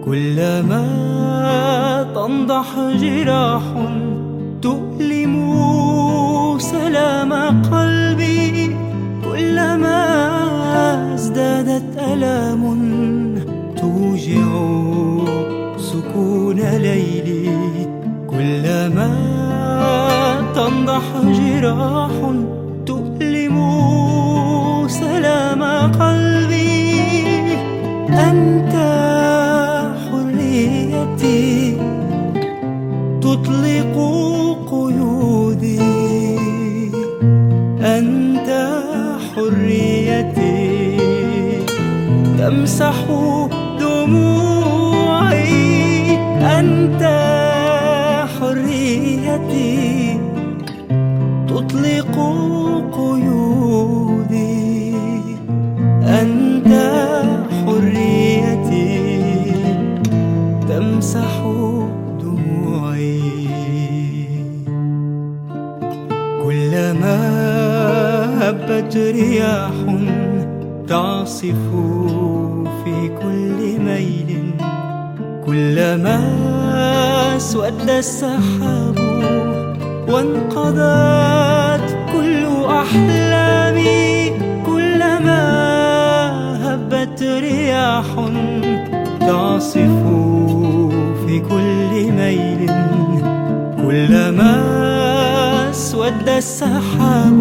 كلما تنضح جراح تؤلم سلام قلبي، كلما ازدادت ألام توجع سكون ليلي، كلما تنضح جراح تؤلم سلام قلبي. أنت حريتي تطلق قيودي، أنت حريتي تمسح دموعي، أنت حريتي تطلق قيودي، أنت حريتي تمسح دموعي. كلما هبت رياح تعصف في كل ميل، كلما اسود السحاب وانقضت كل أحلامي، كلما هبت رياح تعصف في كل ميل، كلما اسود السحاب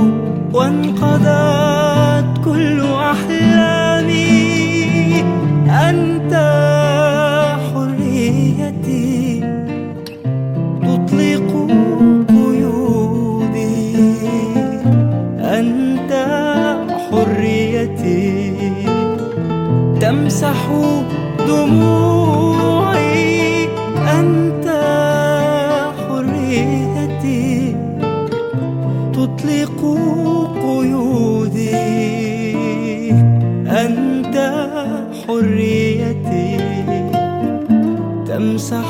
وانقضت كل أحلامي. أنت حريتي تطلق قيودي، أنت حريتي تمسح دموعي، أنت حريتي تطلق قيودي، أنت حريتي تمسح.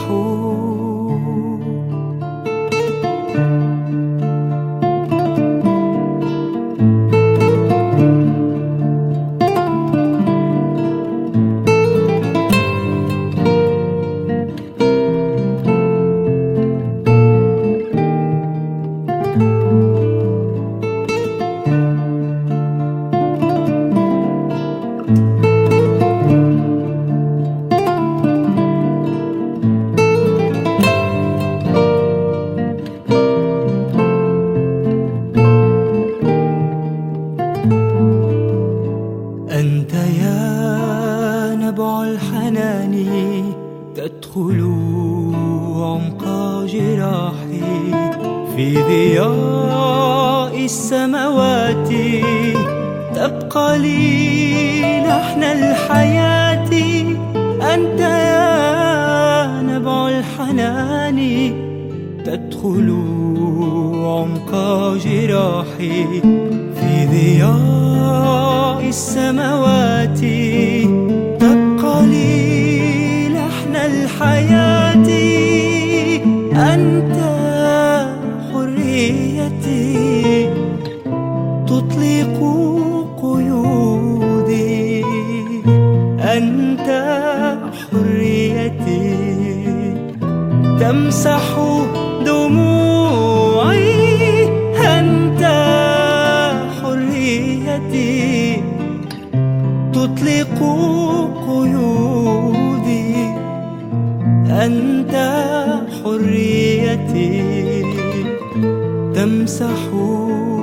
أنت يا نبع الحنان تدخل عمق جراحي، في ضياء السماوات تبقى لي لحن الحياة. أنت يا نبع الحنان تدخل عمق جراحي، في ضياء السماوات تبقى لي لحن الحياة. أنت حريتي تطلق قيودي، أنت حريتي تمسح دموعي، أنت حريتي تطلق قيودي، أنت حريتي تمسح